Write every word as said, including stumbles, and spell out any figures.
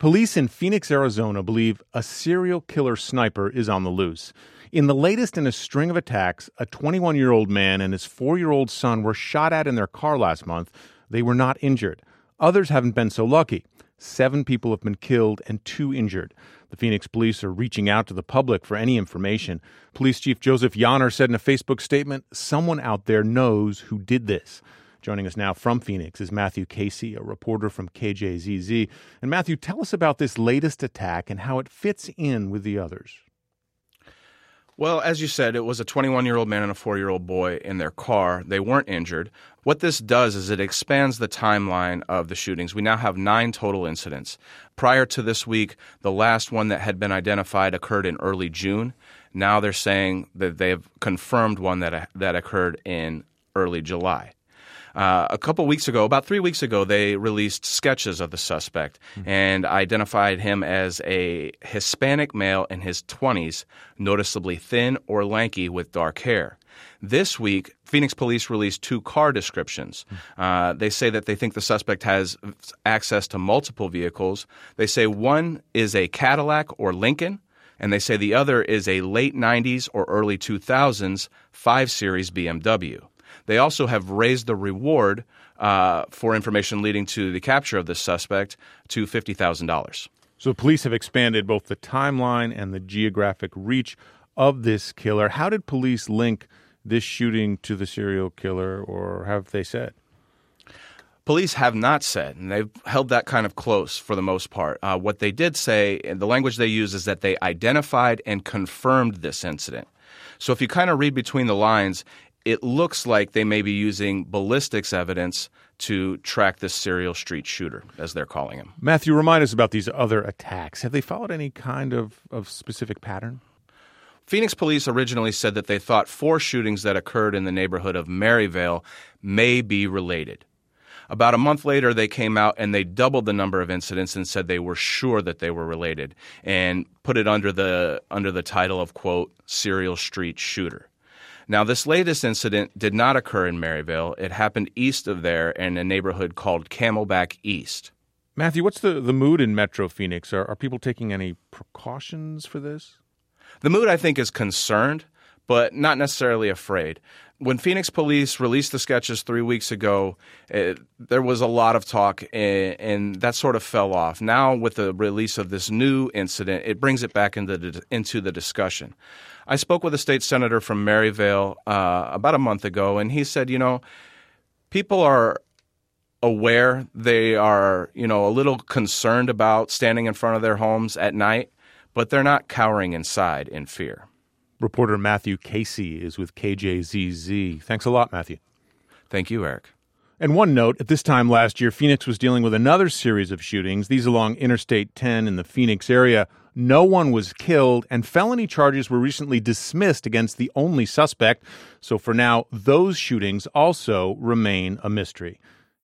Police in Phoenix, Arizona believe a serial killer sniper is on the loose. In the latest in a string of attacks, a twenty-one-year-old man and his four-year-old son were shot at in their car last month. They were not injured. Others haven't been so lucky. Seven people have been killed and two injured. The Phoenix police are reaching out to the public for any information. Police Chief Joseph Yonner said in a Facebook statement, "Someone out there knows who did this." Joining us now from Phoenix is Matthew Casey, a reporter from K J Z Z. And Matthew, tell us about this latest attack and how it fits in with the others. Well, as you said, it was a twenty-one-year-old man and a four-year-old boy in their car. They weren't injured. What this does is it expands the timeline of the shootings. We now have nine total incidents. Prior to this week, the last one that had been identified occurred in early June. Now they're saying that they've confirmed one that that occurred in early July. Uh, a couple weeks ago, about three weeks ago, they released sketches of the suspect mm-hmm. and identified him as a Hispanic male in his twenties, noticeably thin or lanky with dark hair. This week, Phoenix police released two car descriptions. Mm-hmm. Uh, they say that they think the suspect has access to multiple vehicles. They say one is a Cadillac or Lincoln, and they say the other is a late nineties or early two thousands five series B M W. They also have raised the reward uh, for information leading to the capture of this suspect to fifty thousand dollars. So police have expanded both the timeline and the geographic reach of this killer. How did police link this shooting to the serial killer, or have they said? Police have not said, and they've held that kind of close for the most part. Uh, what they did say, and the language they use, is that they identified and confirmed this incident. So if you kind of read between the lines, it looks like they may be using ballistics evidence to track this serial street shooter, as they're calling him. Matthew, remind us about these other attacks. Have they followed any kind of, of specific pattern? Phoenix police originally said that they thought four shootings that occurred in the neighborhood of Maryvale may be related. About a month later, they came out and they doubled the number of incidents and said they were sure that they were related and put it under the under the title of, quote, serial street shooter. Now, this latest incident did not occur in Maryvale. It happened east of there in a neighborhood called Camelback East. Matthew, what's the, the mood in Metro Phoenix? Are, are people taking any precautions for this? The mood, I think, is concerned, but not necessarily afraid. When Phoenix police released the sketches three weeks ago, it, there was a lot of talk, and, and that sort of fell off. Now, with the release of this new incident, it brings it back into the, into the discussion. I spoke with a state senator from Maryvale uh, about a month ago, and he said, you know, people are aware. They are, you know, a little concerned about standing in front of their homes at night, but they're not cowering inside in fear. Reporter Matthew Casey is with K J Z Z. Thanks a lot, Matthew. Thank you, Eric. And one note, at this time last year, Phoenix was dealing with another series of shootings, these along Interstate ten in the Phoenix area. No one was killed, and felony charges were recently dismissed against the only suspect. So for now, those shootings also remain a mystery.